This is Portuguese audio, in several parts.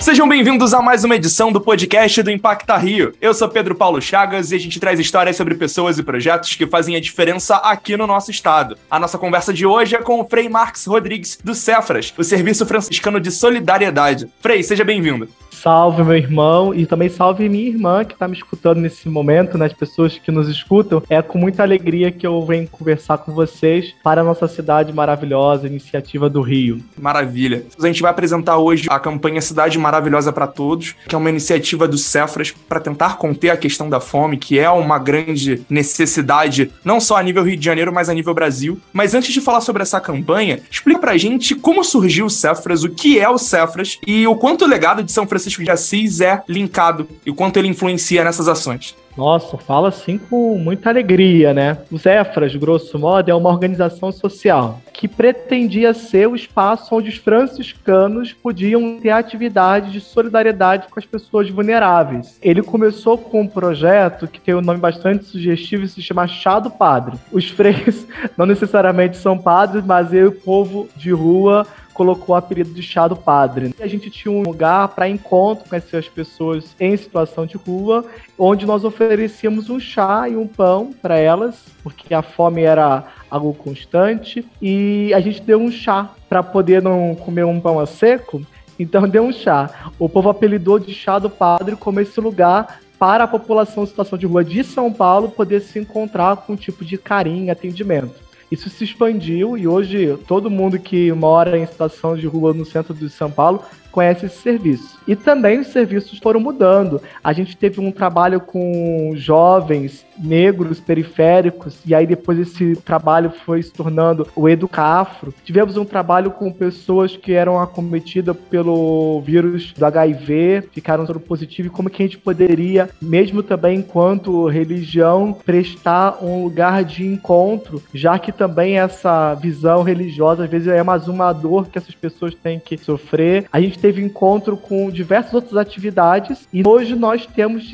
Sejam bem-vindos a mais uma edição do podcast do Impacta Rio. Eu sou Pedro Paulo Chagas e a gente traz histórias sobre pessoas e projetos que fazem a diferença aqui no nosso estado. A nossa conversa de hoje é com o Frei Marques Rodrigues, do Cefras, o Serviço Franciscano de Solidariedade. Frei, seja bem-vindo. Salve, meu irmão, e também salve minha irmã que está me escutando nesse momento, né? As pessoas que nos escutam. É com muita alegria que eu venho conversar com vocês para a nossa cidade maravilhosa, Iniciativa do Rio. Maravilha. A gente vai apresentar hoje a campanha Cidade Maravilhosa para Todos, que é uma iniciativa do Cefras para tentar conter a questão da fome, que é uma grande necessidade, não só a nível Rio de Janeiro, mas a nível Brasil. Mas antes de falar sobre essa campanha, explica pra gente como surgiu o Cefras, o que é o Cefras e o quanto o legado de São Francisco de Assis é linkado e o quanto ele influencia nessas ações. Nossa, fala assim com muita alegria, né? O Cefras, grosso modo, é uma organização social que pretendia ser o espaço onde os franciscanos podiam ter atividade de solidariedade com as pessoas vulneráveis. Ele começou com um projeto que tem um nome bastante sugestivo e se chama Chá do Padre. Os freios não necessariamente são padres, mas o povo de rua colocou o apelido de Chá do Padre. A gente tinha um lugar para encontro com essas pessoas em situação de rua, onde nós oferecíamos um chá e um pão para elas, porque a fome era algo constante, e a gente deu um chá para poder não comer um pão a seco, então deu um chá. O povo apelidou de Chá do Padre como esse lugar para a população em situação de rua de São Paulo poder se encontrar com um tipo de carinho e atendimento. Isso se expandiu e hoje todo mundo que mora em situação de rua no centro de São Paulo conhece esse serviço. E também os serviços foram mudando. A gente teve um trabalho com jovens negros periféricos, e aí depois esse trabalho foi se tornando o Educafro. Tivemos um trabalho com pessoas que eram acometidas pelo vírus do HIV, ficaram soropositivos, e como que a gente poderia, mesmo também enquanto religião, prestar um lugar de encontro, já que também essa visão religiosa, às vezes, é mais uma dor que essas pessoas têm que sofrer. A gente teve encontro com diversas outras atividades e hoje nós temos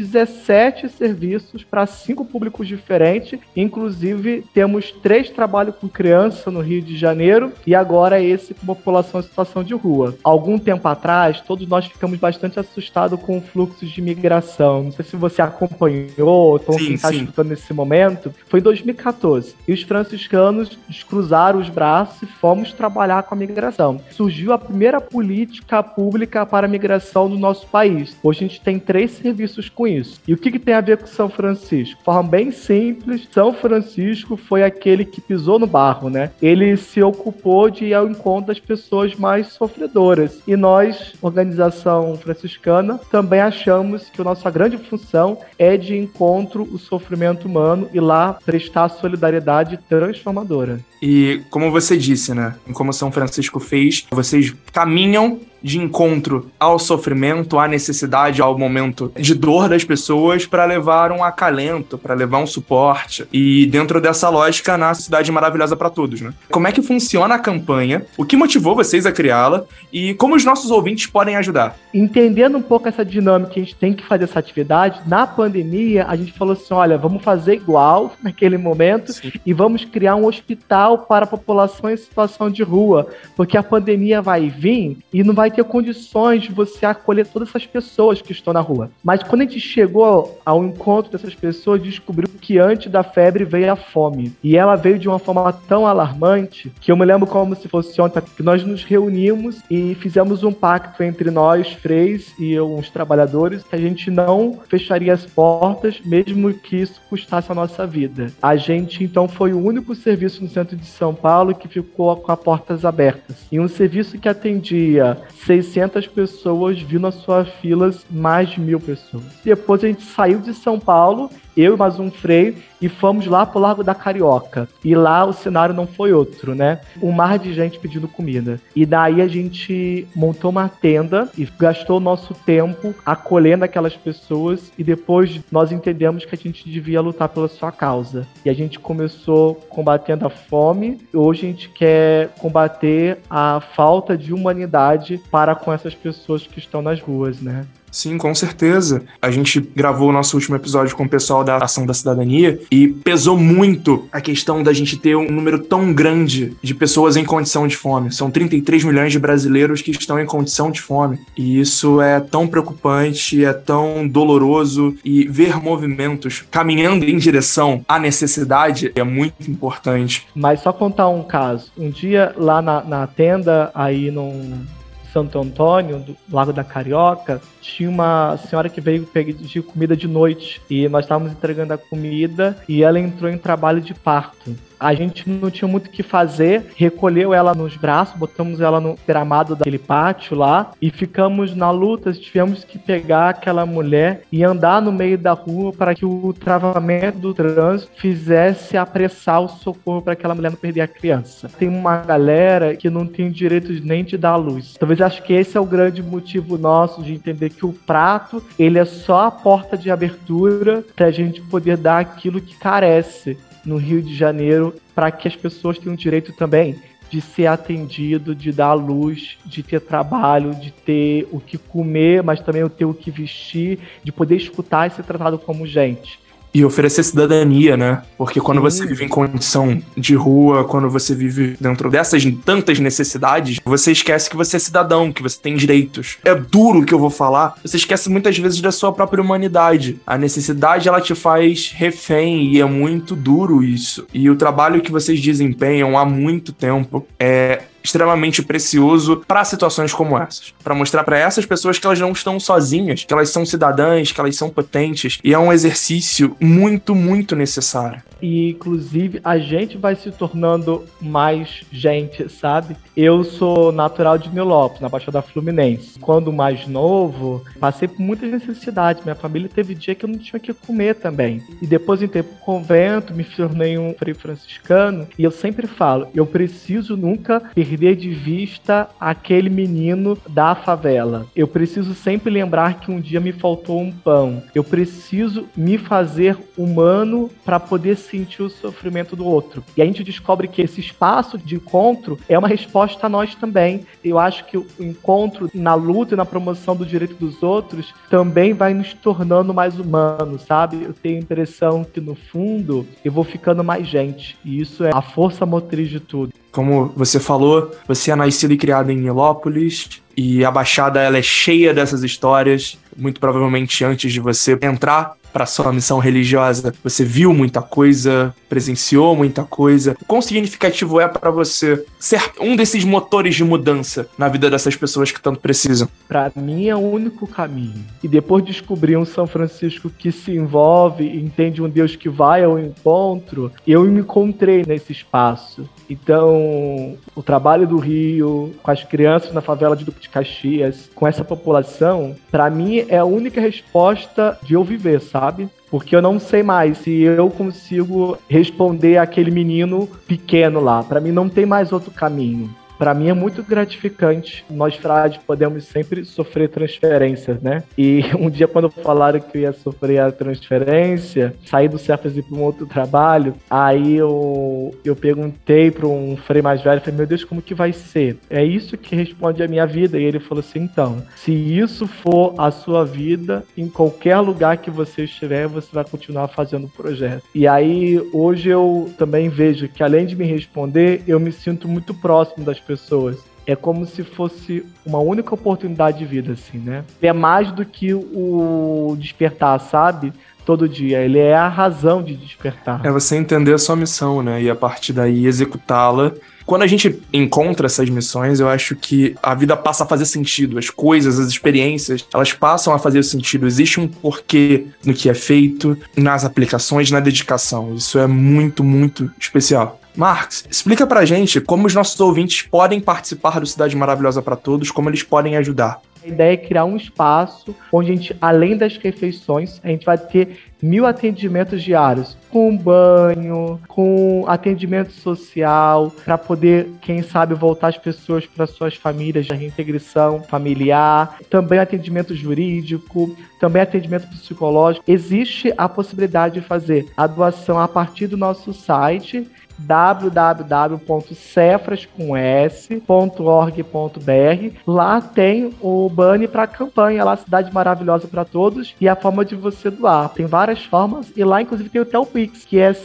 17 serviços para 5 públicos diferentes, inclusive temos 3 trabalhos com criança no Rio de Janeiro e agora esse com população em situação de rua. Algum tempo atrás, todos nós ficamos bastante assustados com o fluxo de imigração. Não sei se você acompanhou, ou quem está escutando nesse momento. Foi em 2014 e os franciscanos cruzaram os braços e fomos trabalhar com a migração. Surgiu a primeira política pública para a migração do nosso país. Hoje a gente tem 3 serviços com isso. E o que tem a ver com São Francisco? De forma bem simples, São Francisco foi aquele que pisou no barro, né? Ele se ocupou de ir ao encontro das pessoas mais sofredoras. E nós, organização franciscana, também achamos que a nossa grande função é de encontro o sofrimento humano e lá prestar solidariedade transformadora. E como você disse, né? Como São Francisco fez, vocês caminham de encontro ao sofrimento, à necessidade, ao momento de dor das pessoas para levar um acalento, para levar um suporte. E dentro dessa lógica, na Cidade Maravilhosa para Todos, né? Como é que funciona a campanha? O que motivou vocês a criá-la? E como os nossos ouvintes podem ajudar? Entendendo um pouco essa dinâmica que a gente tem que fazer essa atividade, na pandemia a gente falou assim, olha, vamos fazer igual naquele momento. Sim. E vamos criar um hospital para a população em situação de rua, porque a pandemia vai vir e não vai ter condições de você acolher todas essas pessoas que estão na rua. Mas quando a gente chegou ao encontro dessas pessoas, descobriu que antes da febre veio a fome. E ela veio de uma forma tão alarmante que eu me lembro como se fosse ontem, que nós nos reunimos e fizemos um pacto entre nós, freis e uns trabalhadores, que a gente não fecharia as portas, mesmo que isso custasse a nossa vida. A gente, então, foi o único serviço no centro de São Paulo que ficou com as portas abertas. E um serviço que atendia 600 pessoas, viu nas suas filas mais de 1.000 pessoas. Depois a gente saiu de São Paulo, eu e mais um freio, e fomos lá pro Largo da Carioca. E lá o cenário não foi outro, né? Um mar de gente pedindo comida. E daí a gente montou uma tenda e gastou o nosso tempo acolhendo aquelas pessoas e depois nós entendemos que a gente devia lutar pela sua causa. E a gente começou combatendo a fome e hoje a gente quer combater a falta de humanidade para com essas pessoas que estão nas ruas, né? Sim, com certeza. A gente gravou o nosso último episódio com o pessoal da Ação da Cidadania e pesou muito a questão da gente ter um número tão grande de pessoas em condição de fome. São 33 milhões de brasileiros que estão em condição de fome. E isso é tão preocupante, é tão doloroso, e ver movimentos caminhando em direção à necessidade é muito importante. Mas só contar um caso. Um dia lá na tenda, aí no Santo Antônio, do Lago da Carioca, tinha uma senhora que veio pedir comida de noite e nós estávamos entregando a comida e ela entrou em trabalho de parto. A gente não tinha muito o que fazer, recolheu ela nos braços, botamos ela no gramado daquele pátio lá e ficamos na luta. Tivemos que pegar aquela mulher e andar no meio da rua para que o travamento do trânsito fizesse apressar o socorro para aquela mulher não perder a criança. Tem uma galera que não tem direito nem de dar luz. Talvez acho que esse é o grande motivo nosso de entender que o prato, ele é só a porta de abertura para a gente poder dar aquilo que carece no Rio de Janeiro, para que as pessoas tenham direito também de ser atendido, de dar luz, de ter trabalho, de ter o que comer, mas também ter o que vestir, de poder escutar e ser tratado como gente. E oferecer cidadania, né? Porque quando você vive em condição de rua, quando você vive dentro dessas tantas necessidades, você esquece que você é cidadão, que você tem direitos. É duro o que eu vou falar, você esquece muitas vezes da sua própria humanidade. A necessidade, ela te faz refém, e é muito duro isso. E o trabalho que vocês desempenham há muito tempo é extremamente precioso para situações como essas, para mostrar para essas pessoas que elas não estão sozinhas, que elas são cidadãs, que elas são potentes, e é um exercício muito, muito necessário. E, inclusive, a gente vai se tornando mais gente, sabe? Eu sou natural de Nilópolis, na Baixada Fluminense. Quando mais novo, passei por muitas necessidades. Minha família teve dia que eu não tinha o que comer também. E depois, entrei pro convento, me tornei um frei franciscano. E eu sempre falo, eu preciso nunca perder de vista aquele menino da favela. Eu preciso sempre lembrar que um dia me faltou um pão. Eu preciso me fazer humano para poder sentir o sofrimento do outro. E a gente descobre que esse espaço de encontro é uma resposta a nós também. Eu acho que o encontro na luta e na promoção do direito dos outros também vai nos tornando mais humanos, sabe? Eu tenho a impressão que, no fundo, eu vou ficando mais gente. E isso é a força motriz de tudo. Como você falou, você é nascido e criado em Nilópolis, e a Baixada, ela é cheia dessas histórias. Muito provavelmente antes de você entrar para sua missão religiosa, você viu muita coisa, presenciou muita coisa. O quão significativo é para você ser um desses motores de mudança na vida dessas pessoas que tanto precisam? Para mim é o único caminho. E depois de descobrir um São Francisco que se envolve e entende um Deus que vai ao encontro, eu me encontrei nesse espaço. Então, o trabalho do Rio, com as crianças na favela de Duque de Caxias, com essa população, para mim é a única resposta de eu viver, sabe? Porque eu não sei mais se eu consigo responder àquele menino pequeno lá. Para mim não tem mais outro caminho. Para mim é muito gratificante. Nós, frades, podemos sempre sofrer transferências, né? E um dia, quando falaram que eu ia sofrer a transferência, sair do Cefas e ir para um outro trabalho, aí eu perguntei para um frei mais velho, falei, meu Deus, como que vai ser? É isso que responde a minha vida. E ele falou assim, então, se isso for a sua vida, em qualquer lugar que você estiver, você vai continuar fazendo o projeto. E aí, hoje eu também vejo que, além de me responder, eu me sinto muito próximo das pessoas. É como se fosse uma única oportunidade de vida, assim, né? É mais do que o despertar, sabe? Todo dia. Ele é a razão de despertar. É você entender a sua missão, né? E a partir daí executá-la. Quando a gente encontra essas missões, eu acho que a vida passa a fazer sentido. As coisas, as experiências, elas passam a fazer sentido. Existe um porquê no que é feito, nas aplicações, na dedicação. Isso é muito, muito especial. Marcos, explica pra gente como os nossos ouvintes podem participar do Cidade Maravilhosa para Todos, como eles podem ajudar. A ideia é criar um espaço onde a gente, além das refeições, a gente vai ter 1000 atendimentos diários, com banho, com atendimento social, para poder, quem sabe, voltar as pessoas para suas famílias, de reintegração familiar, também atendimento jurídico, também atendimento psicológico. Existe a possibilidade de fazer a doação a partir do nosso site, www.cefras.org.br. Lá tem o banner para a campanha, lá Cidade Maravilhosa para Todos, e a forma de você doar. Tem várias formas, e lá inclusive tem até o Pix, que é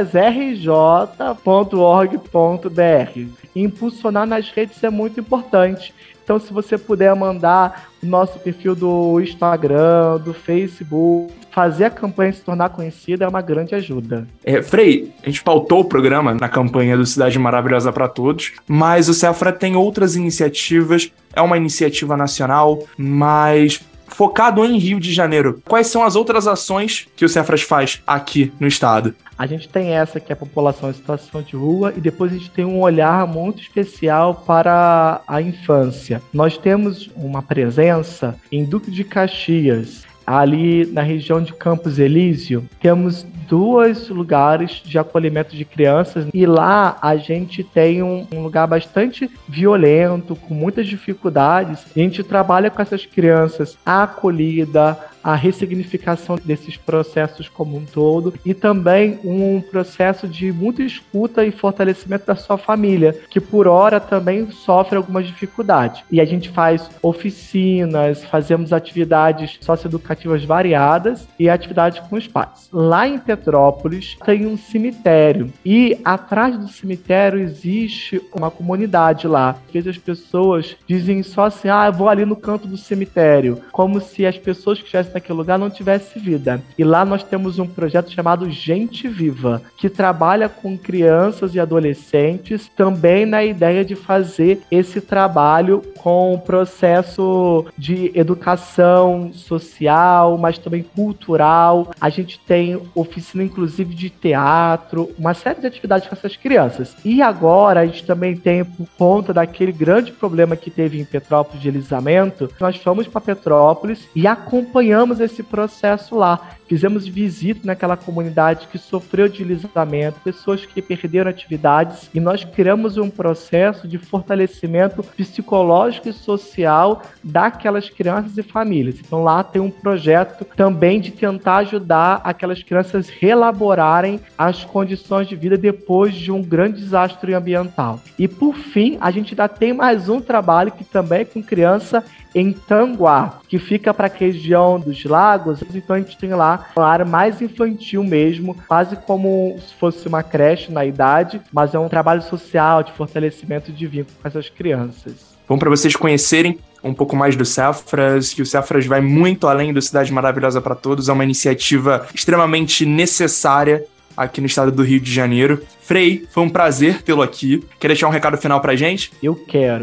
cefrasrj.org.br. Impulsionar nas redes é muito importante. Então, se você puder mandar o nosso perfil do Instagram, do Facebook, fazer a campanha se tornar conhecida é uma grande ajuda. Frei, a gente pautou o programa na campanha do Cidade Maravilhosa para Todos, mas o Cefra tem outras iniciativas, é uma iniciativa nacional, mas focado em Rio de Janeiro. Quais são as outras ações que o Cefras faz aqui no estado? A gente tem essa que é a população em situação de rua, e depois a gente tem um olhar muito especial para a infância. Nós temos uma presença em Duque de Caxias, ali na região de Campos Elísio. Temos 2 lugares de acolhimento de crianças, e lá a gente tem um lugar bastante violento, com muitas dificuldades, e a gente trabalha com essas crianças a acolhida, a ressignificação desses processos como um todo, e também um processo de muita escuta e fortalecimento da sua família, que por hora também sofre algumas dificuldades. E a gente faz oficinas, fazemos atividades socioeducativas variadas e atividades com os pais. Lá em Petrópolis tem um cemitério, e atrás do cemitério existe uma comunidade lá. Às vezes as pessoas dizem só assim, eu vou ali no canto do cemitério, como se as pessoas que estivessem naquele lugar não tivesse vida. E lá nós temos um projeto chamado Gente Viva, que trabalha com crianças e adolescentes, também na ideia de fazer esse trabalho com o processo de educação social, mas também cultural. A gente tem oficina inclusive de teatro, uma série de atividades com essas crianças. E agora a gente também tem, por conta daquele grande problema que teve em Petrópolis de alisamento, nós fomos para Petrópolis e acompanhamos esse processo lá. Fizemos visita naquela comunidade que sofreu de alisamento, pessoas que perderam atividades, e nós criamos um processo de fortalecimento psicológico e social daquelas crianças e famílias. Então lá tem um projeto também de tentar ajudar aquelas crianças a reelaborarem as condições de vida depois de um grande desastre ambiental. E por fim, a gente ainda tem mais um trabalho que também é com criança em Tanguá, que fica para a região dos lagos. Então a gente tem lá uma área mais infantil mesmo, quase como se fosse uma creche na idade, mas é um trabalho social de fortalecimento de vínculo com essas crianças. Bom, para vocês conhecerem um pouco mais do Cefras, que o Cefras vai muito além do Cidade Maravilhosa para Todos, é uma iniciativa extremamente necessária aqui no estado do Rio de Janeiro. Frei, foi um prazer tê-lo aqui. Quer deixar um recado final pra gente? Eu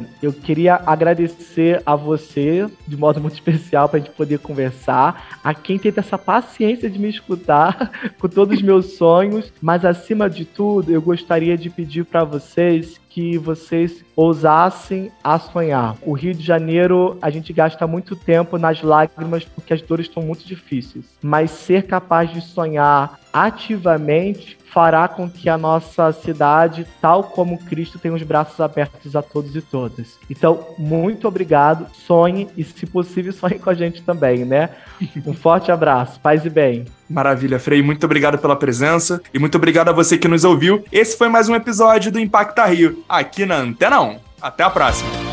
queria agradecer a você de modo muito especial pra gente poder conversar, a quem teve essa paciência de me escutar com todos os meus sonhos, mas acima de tudo, eu gostaria de pedir pra vocês que vocês ousassem a sonhar. O Rio de Janeiro, a gente gasta muito tempo nas lágrimas porque as dores estão muito difíceis, mas ser capaz de sonhar ativamente fará com que a nossa cidade, tal como Cristo, tenha os braços abertos a todos e todas. Então, muito obrigado, sonhe e, se possível, sonhe com a gente também, né? Um forte abraço, paz e bem. Maravilha, Frei, muito obrigado pela presença e muito obrigado a você que nos ouviu. Esse foi mais um episódio do Impacta Rio, aqui na Antena 1. Até a próxima!